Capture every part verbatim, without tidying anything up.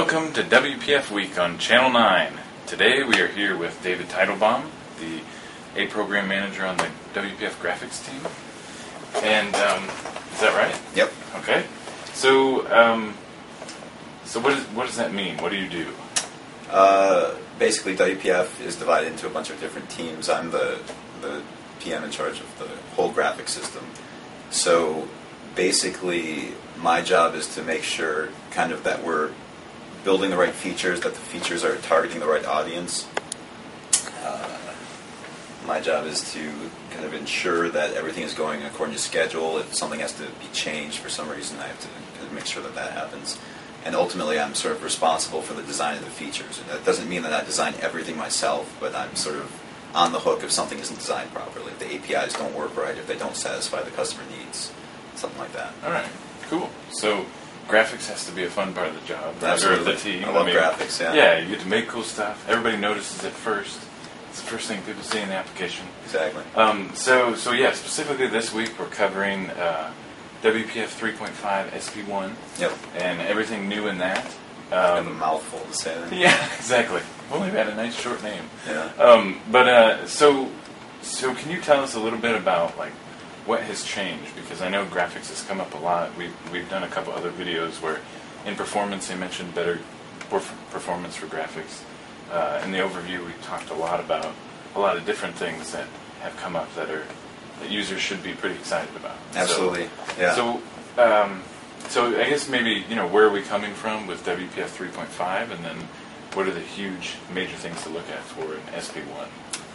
Welcome to W P F Week on Channel nine. Today we are here with David Teitelbaum, the A Program Manager on the W P F Graphics team. And, um, is that right? Yep. Okay. So, um, so what, is, what does that mean? What do you do? Uh, basically, W P F is divided into a bunch of different teams. I'm the, the P M in charge of the whole graphic system. So, basically, my job is to make sure kind of that we're building the right features, that the features are targeting the right audience. Uh, my job is to kind of ensure that everything is going according to schedule. If something has to be changed for some reason, I have to kind of make sure that that happens. And ultimately, I'm sort of responsible for the design of the features. And that doesn't mean that I design everything myself, but I'm sort of on the hook if something isn't designed properly, if the A P Is don't work right, if they don't satisfy the customer needs, something like that. All right, cool. So, graphics has to be a fun part of the job. Absolutely. Of the team. I love I mean, graphics, yeah. Yeah, you get to make cool stuff. Everybody notices it first. It's the first thing people see in the application. Exactly. Um, so, so yeah, specifically this week we're covering uh, W P F three point five S P one. Yep. And everything new in that. I Um, have a mouthful to say that. yeah, exactly. Well, we've had a nice short name. Yeah. Um, but uh, so, so can you tell us a little bit about like what has changed? Because I know graphics has come up a lot. We've we've done a couple other videos where, in performance, they mentioned better perf- performance for graphics. Uh, in the overview, we talked a lot about a lot of different things that have come up that are that users should be pretty excited about. Absolutely. So, yeah. So, um, so I guess maybe you know where are we coming from with W P F three point five, and then what are the huge major things to look at for an S P one?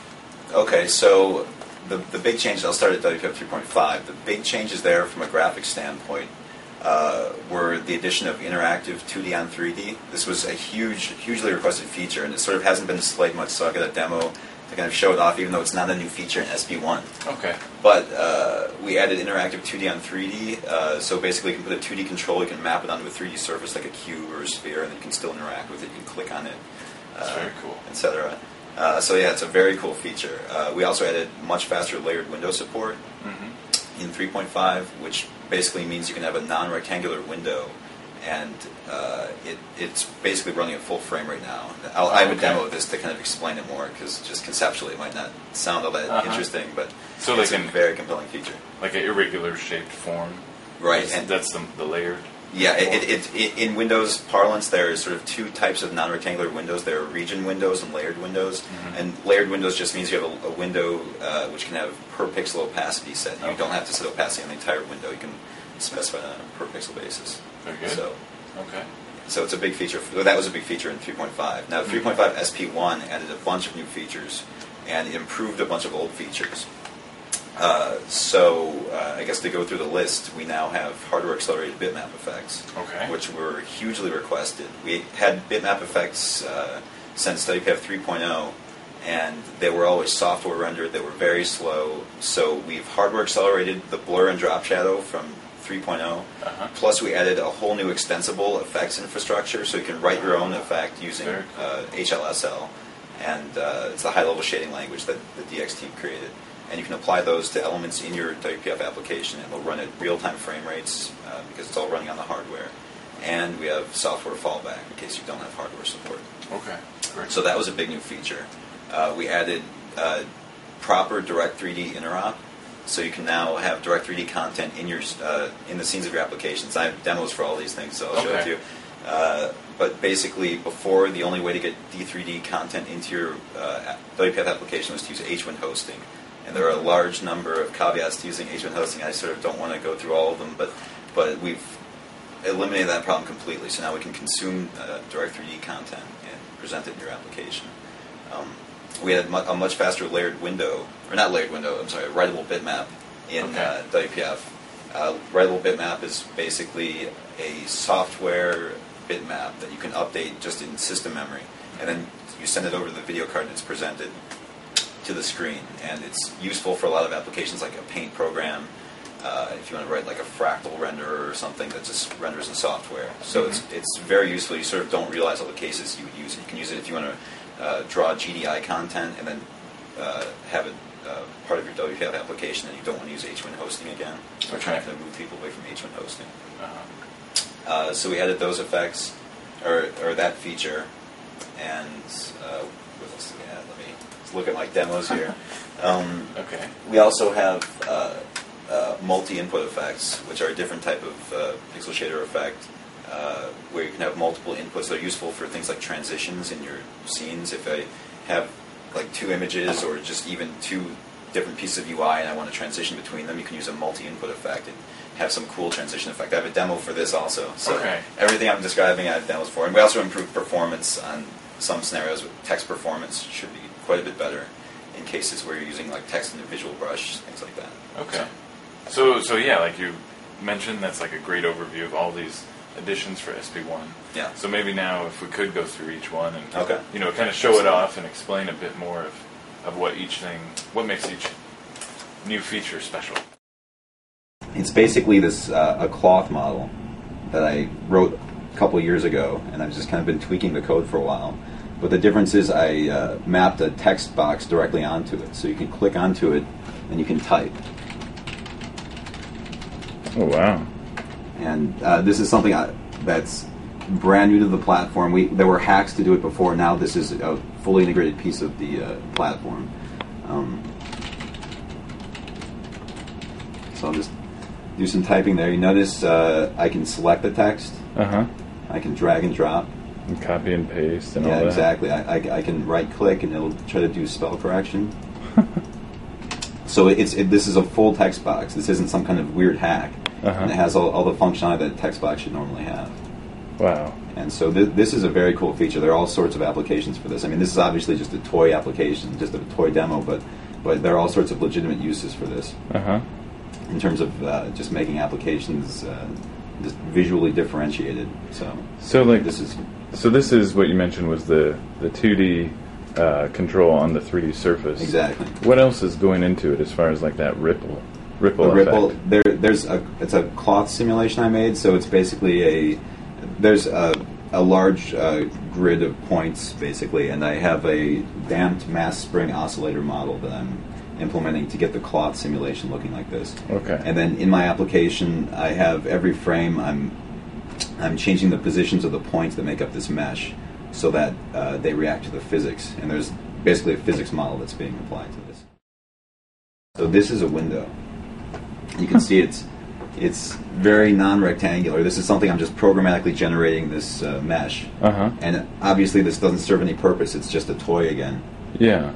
Okay, so the the big change, I'll start at W P F three point five. The big changes there from a graphics standpoint uh, were the addition of interactive two D on three D. This was a huge, hugely requested feature, and it sort of hasn't been displayed much, so I'll get a demo to kind of show it off, even though it's not a new feature in S P one. Okay. But uh, we added interactive two D on three D, uh, so basically you can put a two D control, you can map it onto a three D surface like a cube or a sphere, and then you can still interact with it, you can click on it, That's uh, very cool. et cetera. Uh, so yeah, it's a very cool feature. Uh, we also added much faster layered window support Mm-hmm. in three point five, which basically means you can have a non-rectangular window, and uh, it, it's basically running at full frame rate now. I'll, I have Okay. a demo of this to kind of explain it more, because just conceptually it might not sound all that Uh-huh. interesting, but So it's they a can- very compelling feature. Like an irregular shaped form. Right, That's, and that's the, the layered. yeah, it, it, it, it, in Windows parlance, there are sort of two types of non-rectangular windows. There are region windows and layered windows. Mhm. And layered windows just means you have a, a window uh, which can have per pixel opacity set. You Okay. don't have to set opacity on the entire window. You can specify that on a per pixel basis. Very good. So, Okay. so it's a big feature. Well, that was a big feature in three point five. Now, three point five S P one added a bunch of new features and improved a bunch of old features. Uh, so, uh, I guess to go through the list, we now have hardware accelerated bitmap effects, Okay. which were hugely requested. We had bitmap effects uh, since W P F three point oh, and they were always software rendered. They were very slow. So we've hardware accelerated the blur and drop shadow from three point oh. Uh-huh. Plus, we added a whole new extensible effects infrastructure, so you can write your own effect using Very cool. uh, H L S L, and uh, it's the high-level shading language that the D X team created. And you can apply those to elements in your W P F application, and it'll run at real-time frame rates uh, because it's all running on the hardware. And we have software fallback in case you don't have hardware support. Okay. Great. So that was a big new feature. Uh, we added uh, proper Direct three D interop, so you can now have Direct three D content in your uh, in the scenes of your applications. I have demos for all these things, so I'll show it Okay. to you. Uh, but basically, before, the only way to get D three D content into your uh, W P F application was to use H one hosting. And there are a large number of caveats to using H one hosting. I sort of don't want to go through all of them, but but we've eliminated that problem completely. So now we can consume uh, Direct three D content and present it in your application. Um, we had mu- a much faster layered window, or not layered window, I'm sorry, writable bitmap in Okay. uh, W P F. Uh, writable bitmap is basically a software bitmap that you can update just in system memory. And then you send it over to the video card and it's presented to the screen. And it's useful for a lot of applications like a paint program, uh, if you want to write like a fractal renderer or something that just renders in software. So Mhm. it's it's very useful. You sort of don't realize all the cases you would use it. You can use it if you want to uh, draw G D I content and then uh, have it uh, part of your W P F application, and you don't want to use H one hosting again. So we're trying to move people away from H one hosting. Uh-huh. Uh, so we added those effects. or, or that feature, and uh, what else do we have? Let me let's look at my demos here. Um, okay. We also have uh, uh, multi-input effects, which are a different type of uh, pixel shader effect, uh, where you can have multiple inputs. They're useful for things like transitions in your scenes. If I have like two images or just even two different pieces of U I and I want to transition between them, you can use a multi-input effect and have some cool transition effect. I have a demo for this also. So okay. Everything I'm describing I have demos for. And we also improve performance on some scenarios. With text performance should be quite a bit better in cases where you're using like text in a visual brush, things like that. Okay. So, so yeah, like you mentioned, that's like a great overview of all these additions for S P one. Yeah. So maybe now if we could go through each one and okay. you know, kind of show it off and explain a bit more of, of what each thing, what makes each new feature special. It's basically this uh, a cloth model that I wrote a couple years ago, and I've just kind of been tweaking the code for a while. But the difference is I uh, mapped a text box directly onto it, so you can click onto it and you can type. Oh wow! And uh, this is something I, that's brand new to the platform. We there were hacks to do it before. Now this is a fully integrated piece of the uh, platform. Um, so I'll just do some typing there. You notice uh, I can select the text. Uh huh. I can drag and drop. And copy and paste and yeah, all that. exactly. I, I, I can right click and it'll try to do spell correction. So it's it, this is a full text box. This isn't some kind of weird hack. Uh-huh. And it has all, all the functionality that a text box should normally have. Wow. And so th- this is a very cool feature. There are all sorts of applications for this. I mean, this is obviously just a toy application, just a toy demo, but but there are all sorts of legitimate uses for this. Uh-huh. In terms of uh, just making applications uh, just visually differentiated. So So like this is so this is what you mentioned was the the two D uh, control on the three D surface. exactly. What else is going into it as far as like that ripple ripple The effect? ripple. There, there's a it's a cloth simulation I made. So it's basically a there's a a large uh, grid of points basically, and I have a damped mass spring oscillator model that I'm implementing to get the cloth simulation looking like this. Okay. And then in my application, I have every frame I'm I'm changing the positions of the points that make up this mesh so that uh, they react to the physics. And there's basically a physics model that's being applied to this. So this is a window. You can see it's it's very non-rectangular. This is something I'm just programmatically generating this uh, mesh. Uh-huh. And obviously this doesn't serve any purpose. It's just a toy again. Yeah.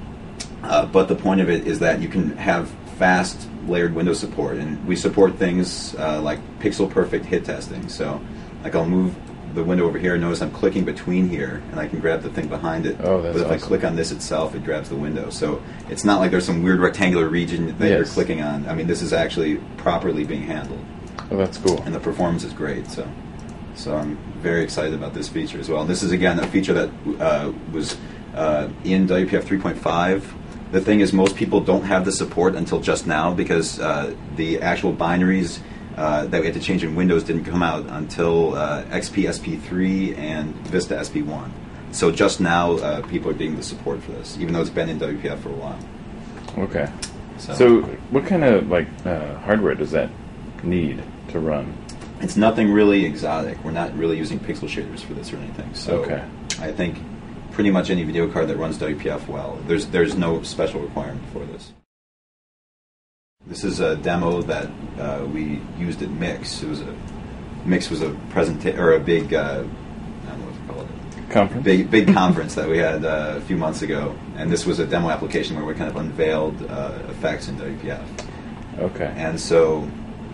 Uh, but the point of it is that you can have fast layered window support, and we support things uh, like pixel perfect hit testing. So, like I'll move the window over here. Notice I'm clicking between here, and I can grab the thing behind it. Oh, that's But if awesome. I click on this itself, it grabs the window. So it's not like there's some weird rectangular region that you're Yes. clicking on. I mean, this is actually properly being handled, Oh, that's cool. and the performance is great. So, so I'm very excited about this feature as well. And this is again a feature that uh, was uh, in W P F three point five. The thing is, most people don't have the support until just now because uh, the actual binaries uh, that we had to change in Windows didn't come out until uh, X P S P three and Vista S P one. So just now, uh, people are getting the support for this, even though it's been in W P F for a while. Okay. So, So what kind of like uh, hardware does that need to run? it's nothing really exotic. We're not really using pixel shaders for this or anything. So Okay. I think pretty much any video card that runs W P F well, there's there's no special requirement for this. This is a demo that uh, we used at Mix. It was a Mix was a presentation or a big uh, I don't know what to call it. Conference? Big big conference that we had uh, a few months ago, and this was a demo application where we kind of unveiled uh, effects in W P F. Okay. And so,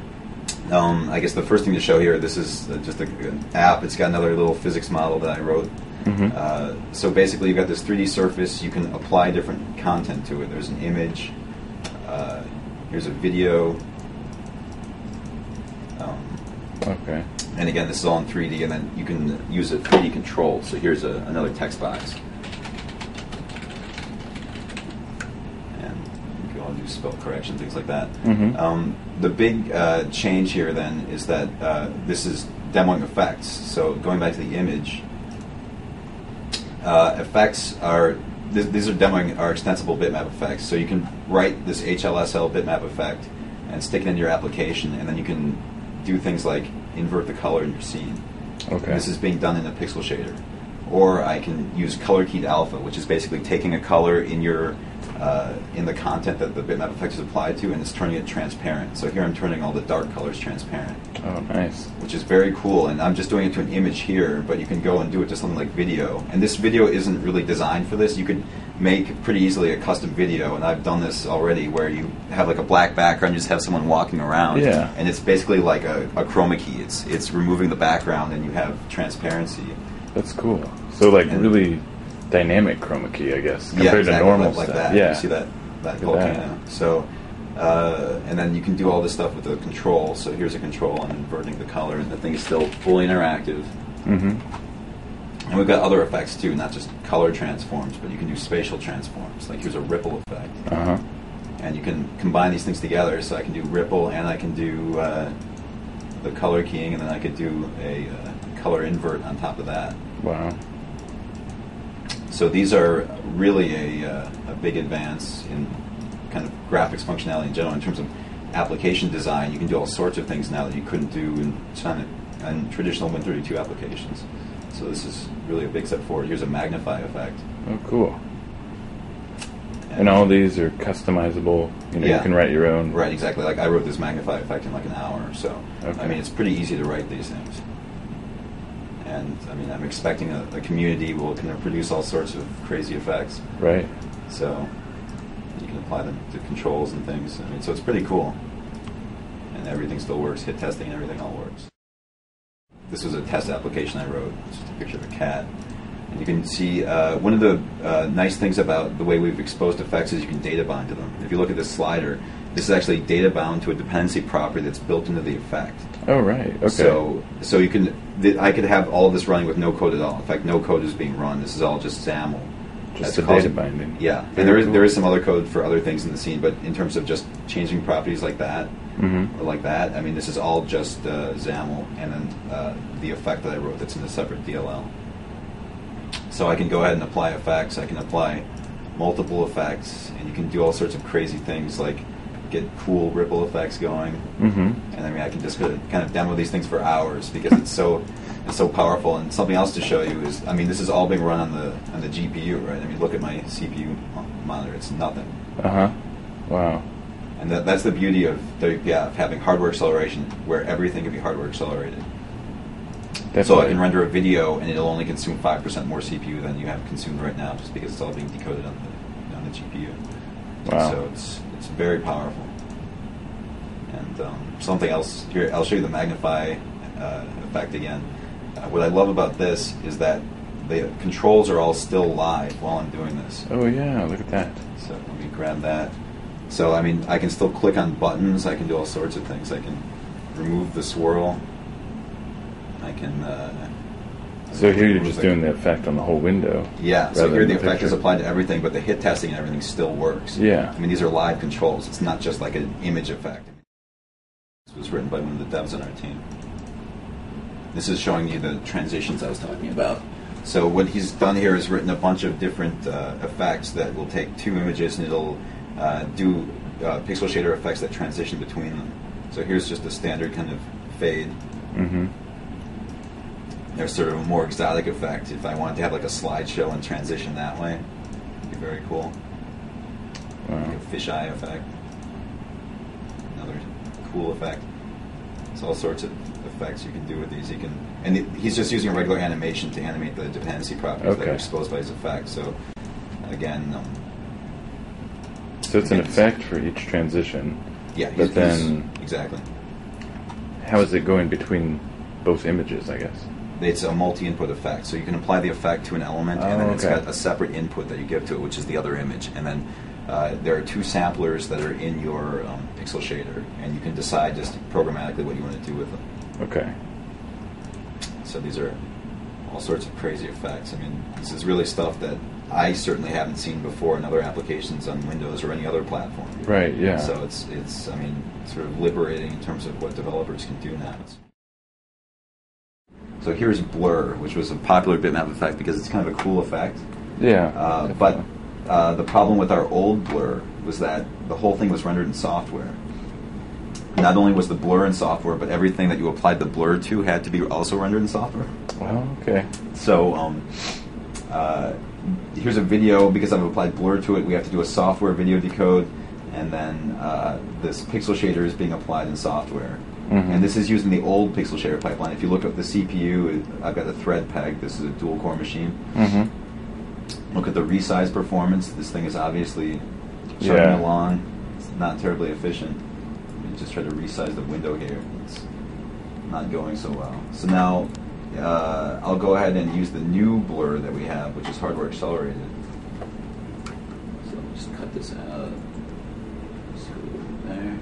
um, I guess the first thing to show here, this is uh, just a, an app. It's got another little physics model that I wrote. Mm-hmm. Uh, so basically, you've got this three D surface. You can apply different content to it. There's an image. Uh, here's a video. Um, Okay. and again, this is all in three D, and then you can use a three D control. So here's a, another text box. And you can all do spell correction, things like that. Mm-hmm. Um, the big uh, change here then is that uh, this is demoing effects. So going back to the image, uh, effects are th- these are demoing our extensible bitmap effects. So you can write this H L S L bitmap effect and stick it into your application, and then you can do things like invert the color in your scene. Okay. This is being done in a pixel shader. Or I can use color keyed alpha, which is basically taking a color in your uh, in the content that the bitmap effect is applied to, and it's turning it transparent. So here I'm turning all the dark colors transparent. Oh, nice. Which is very cool, and I'm just doing it to an image here, but you can go and do it to something like video. And this video isn't really designed for this. You could make pretty easily a custom video, and I've done this already, where you have like a black background, you just have someone walking around, yeah. and it's basically like a, a chroma key. It's it's removing the background, and you have transparency. That's cool. So like and really dynamic chroma key, I guess, compared yeah, exactly, to normal like, like stuff. that. Yeah. You see that that Look at volcano. So, uh, and then you can do all this stuff with the control. So here's a control. I'm inverting the color, and the thing is still fully interactive. Mm-hmm. And we've got other effects too, not just color transforms, but you can do spatial transforms. Like here's a ripple effect. Uh-huh. And you can combine these things together. So I can do ripple, and I can do uh, the color keying, and then I could do a uh, color invert on top of that. Wow. So these are really a, uh, a big advance in kind of graphics functionality in general. In terms of application design, you can do all sorts of things now that you couldn't do in, in traditional Win thirty-two applications. So this is really a big step forward. Here's a magnify effect. Oh, cool. And, and all these are customizable. You know, yeah. you can write your own. Right, exactly. Like I wrote this magnify effect in like an hour or so. Okay. I mean, it's pretty easy to write these things. And I mean, I'm expecting a, a community will kind of produce all sorts of crazy effects. Right. So you can apply them to controls and things. I mean, so it's pretty cool. And everything still works. Hit testing and everything all works. This was a test application I wrote. It's just a picture of a cat. And you can see uh, one of the uh, nice things about the way we've exposed effects is you can data bind to them. If you look at this slider, this is actually data bound to a dependency property that's built into the effect. Oh, right. Okay. So, so you can, th- I could have all of this running with no code at all. In fact, no code is being run. This is all just XAML. Just the data binding. Yeah, Very and there is cool. there is some other code for other things in the scene, but in terms of just changing properties like that, mm-hmm. or like that, I mean, this is all just uh, XAML, and then uh, the effect that I wrote that's in a separate D L L. So I can go ahead and apply effects. I can apply multiple effects, and you can do all sorts of crazy things like get cool ripple effects going. Mm-hmm. And I mean, I can just kind of demo these things for hours because it's so it's so powerful. And something else to show you is, I mean, this is all being run on the on the G P U, right? I mean, look at my C P U monitor; it's nothing. Uh huh. Wow. And that, that's the beauty of W P F, having hardware acceleration, where everything can be hardware accelerated. Definitely. So I can render a video, and it'll only consume five percent more C P U than you have consumed right now, just because it's all being decoded on the on the G P U. Wow. So it's it's very powerful. And um, something else here, I'll show you the magnify uh, effect again. Uh, what I love about this is that the controls are all still live while I'm doing this. Oh yeah, look at that. So let me grab that. So I mean, I can still click on buttons. I can do all sorts of things. I can remove the swirl. I can. Uh, So here you're just like, doing the effect on the whole window. Yeah. So rather here than the the effect is picture. applied to everything, but the hit testing and everything still works. Yeah. I mean, these are live controls. It's not just like an image effect. This was written by one of the devs on our team. This is showing you the transitions I was talking about. So what he's done here is written a bunch of different uh, effects that will take two images and it'll uh, do uh, pixel shader effects that transition between them. So here's just a standard kind of fade. Mm-hmm. There's sort of a more exotic effect. If I wanted to have like a slideshow and transition that way, it'd be very cool. Wow. Like a fisheye effect. Another cool effect. There's all sorts of effects you can do with these. He can, and it, he's just using a regular animation to animate the dependency properties that Okay. are exposed by his effect. So again, um, So it's an Yes. effect for each transition. yeah. But he's- then- he's- exactly. How is it going between both images, I guess? It's a multi-input effect, so you can apply the effect to an element, and Oh, then it's okay. got a separate input that you give to it, which is the other image. And then uh, there are two samplers that are in your um, pixel shader, and you can decide just programmatically what you want to do with them. Okay. So these are all sorts of crazy effects. I mean, this is really stuff that I certainly haven't seen before in other applications on Windows or any other platform. Right, yeah. So it's, it's I mean, sort of liberating in terms of what developers can do now. So here's Blur, which was a popular bitmap effect because it's kind of a cool effect. Yeah. Uh, but uh, the problem with our old Blur was that the whole thing was rendered in software. not only was the blur in software, but everything that you applied the blur to had to be also rendered in software. Well, okay. So um, uh, here's a video. Because I've applied blur to it, we have to do a software video decode, and then uh, this pixel shader is being applied in software. Mm-hmm. And this is using the old pixel shader pipeline. If you look at the C P U, it, I've got a thread peg. This is a dual core machine. Mm-hmm. Look at the resize performance. This thing is obviously chugging yeah. along. It's not terribly efficient. Just try to resize the window here. It's not going so well. So now uh, I'll go ahead and use the new blur that we have, which is hardware accelerated. So I'll just cut this out. Just go there.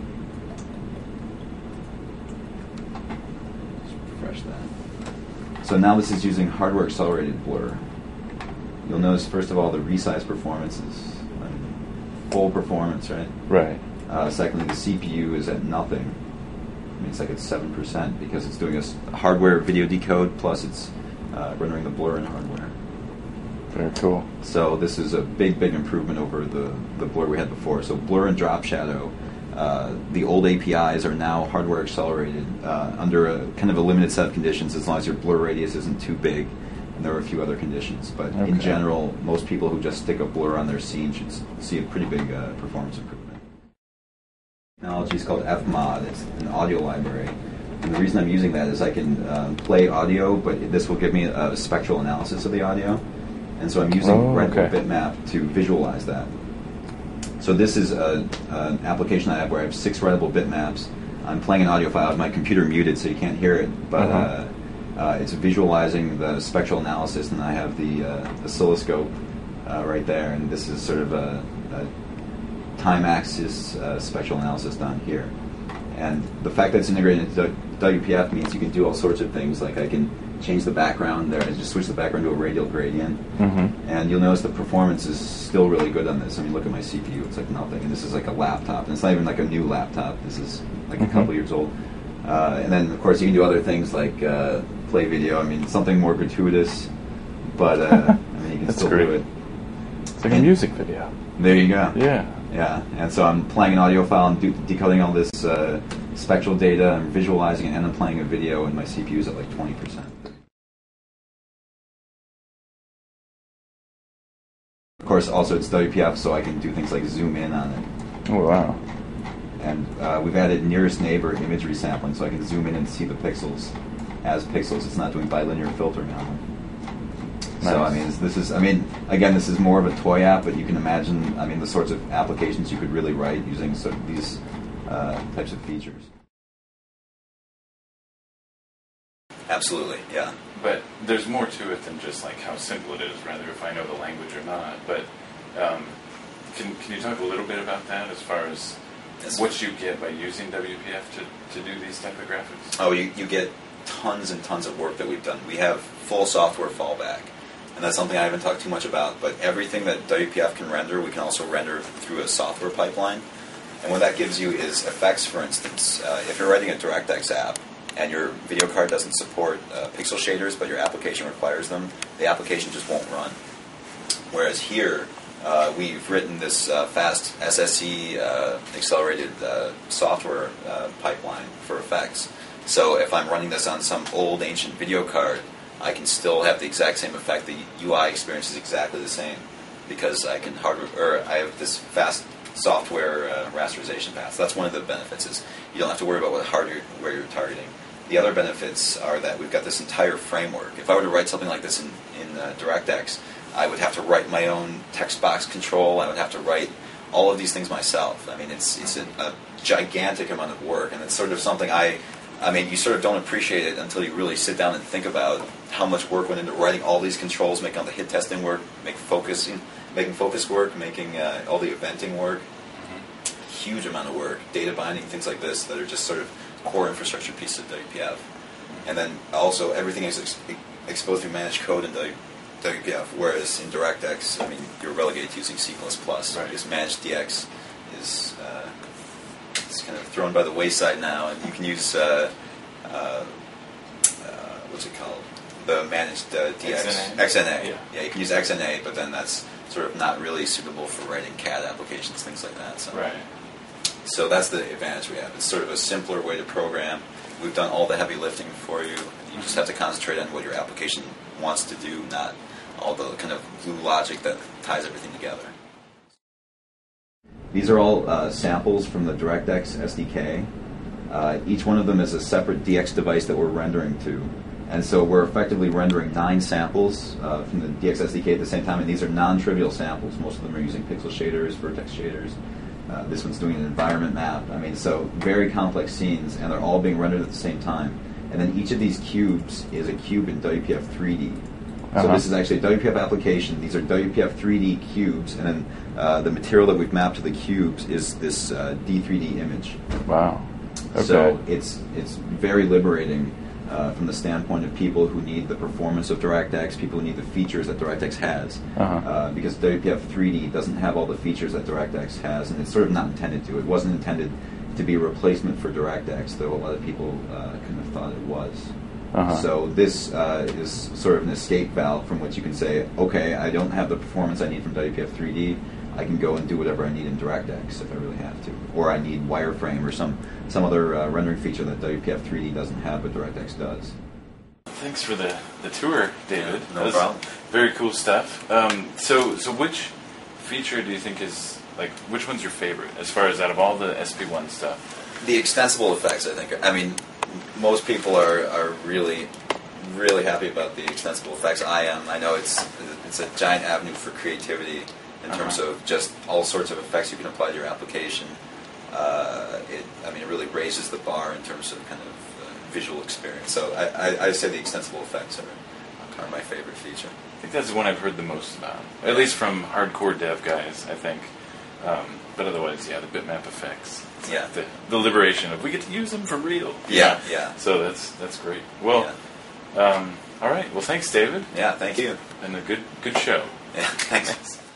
Just refresh that. So now this is using hardware accelerated blur. You'll notice, first of all, the resize performance is I mean, full performance, right? Right. Uh, secondly, the C P U is at nothing. I mean, it's like at seven percent because it's doing a s- hardware video decode plus it's uh, rendering the blur in hardware. Very cool. So this is a big, big improvement over the, the blur we had before. So blur and drop shadow, uh, the old A P Is are now hardware accelerated uh, under a kind of a limited set of conditions as long as your blur radius isn't too big. And there are a few other conditions. But okay. in general, most people who just stick a blur on their scene should s- see a pretty big uh, performance improvement. Technology is called F mod. It's an audio library. And the reason I'm using that is I can um, play audio, but this will give me a, a spectral analysis of the audio. And so I'm using oh, Red Bull okay. Bitmap to visualize that. So this is a, an application I have where I have six writable bitmaps. I'm playing an audio file. I have my computer muted so you can't hear it, but uh-huh. uh, uh, it's visualizing the spectral analysis, and I have the uh, oscilloscope uh, right there. And this is sort of a, a time axis uh, spectral analysis down here. And the fact that it's integrated into W P F means you can do all sorts of things, like I can change the background there, I just switch the background to a radial gradient. Mm-hmm. And you'll notice the performance is still really good on this. I mean, look at my C P U, it's like nothing. And this is like a laptop, and it's not even like a new laptop. This is like mm-hmm. a couple years old. Uh, and then, of course, you can do other things like uh, play video. I mean, something more gratuitous, but uh, I mean, you can That's still great. do it. It's like and a music video. There you go. Yeah. Yeah, and so I'm playing an audio file and do, decoding all this uh, spectral data, I'm visualizing it, and I'm playing a video, and my C P U is at like twenty percent. Of course, also it's W P F, so I can do things like zoom in on it. Oh, wow. And uh, we've added nearest neighbor imagery sampling, so I can zoom in and see the pixels as pixels. It's not doing bilinear filtering on them. Nice. So, I mean, this is, I mean, again, this is more of a toy app, but you can imagine, I mean, the sorts of applications you could really write using sort of these uh, types of features. Absolutely, yeah. But there's more to it than just like how simple it is, rather if I know the language or not. But um, can can you talk a little bit about that as far as yes. what you get by using W P F to, to do these type of graphics? Oh, you, you get tons and tons of work that we've done. We have full software fallback. And that's something I haven't talked too much about, but everything that W P F can render, we can also render through a software pipeline. And what that gives you is effects, for instance. Uh, if you're writing a DirectX app and your video card doesn't support uh, pixel shaders, but your application requires them, the application just won't run. Whereas here, uh, we've written this uh, fast S S E uh, accelerated uh, software uh, pipeline for effects. So if I'm running this on some old ancient video card, I can still have the exact same effect. The U I experience is exactly the same because I can hardware, or I have this fast software uh, rasterization path. So that's one of the benefits is you don't have to worry about what hardware where you're targeting. The other benefits are that we've got this entire framework. If I were to write something like this in, in uh, DirectX, I would have to write my own text box control. I would have to write all of these things myself. I mean, it's it's a, a gigantic amount of work, and it's sort of something I. I mean, you sort of don't appreciate it until you really sit down and think about how much work went into writing all these controls, making all the hit testing work, make focusing, making focus work, making uh, all the eventing work. Mm-hmm. Huge amount of work, data binding, things like this that are just sort of core infrastructure pieces of W P F. Mm-hmm. And then also everything is ex- exposed through managed code in W P F, whereas in DirectX, I mean, you're relegated to using C plus plus. Right. Because managed D X is... Uh, It's kind of thrown by the wayside now, and you can use uh, uh, uh, what's it called? The managed uh, D X X N A. X N A. Yeah. yeah, you can use X N A, but then that's sort of not really suitable for writing C A D applications, things like that. So. Right. so that's the advantage we have. It's sort of a simpler way to program. We've done all the heavy lifting for you. You just have to concentrate on what your application wants to do, not all the kind of glue logic that ties everything together. These are all uh, samples from the DirectX S D K. Uh, each one of them is a separate D X device that we're rendering to. And so we're effectively rendering nine samples uh, from the D X S D K at the same time, and these are non-trivial samples. Most of them are using pixel shaders, vertex shaders. Uh, this one's doing an environment map. I mean, so very complex scenes, and they're all being rendered at the same time. And then each of these cubes is a cube in W P F three D. So Uh-huh. this is actually a W P F application. These are W P F three D cubes, and then uh, the material that we've mapped to the cubes is this uh, D three D image. Wow. Okay. So it's it's very liberating uh, from the standpoint of people who need the performance of DirectX, people who need the features that DirectX has, Uh-huh. uh, because W P F three D doesn't have all the features that DirectX has, and it's sort of not intended to. It wasn't intended to be a replacement for DirectX, though a lot of people uh, kind of thought it was. Uh-huh. So this uh, is sort of an escape valve from which you can say, okay, I don't have the performance I need from W P F three D. I can go and do whatever I need in DirectX if I really have to. Or I need wireframe or some, some other uh, rendering feature that W P F three D doesn't have, but DirectX does. Thanks for the, the tour, David. Yeah, no That was problem. Very cool stuff. Um, so, so which feature do you think is, like, which one's your favorite as far as out of all the S P one stuff? The extensible effects, I think. I mean, most people are, are really, really happy about the extensible effects. I am. I know it's it's a giant avenue for creativity in terms Uh-huh. of just all sorts of effects you can apply to your application. Uh, it, I mean, it really raises the bar in terms of kind of uh, visual experience. So I, I, I say the extensible effects are, are my favorite feature. I think that's the one I've heard the most about, at least from hardcore dev guys, I think. Um, but otherwise, yeah, the bitmap effects. It's Yeah. like the, the liberation of we get to use them for real. Yeah, yeah. So that's that's great. Well, um, all right. Well, thanks, David. Yeah, thank you. And a good good show. Yeah, thanks.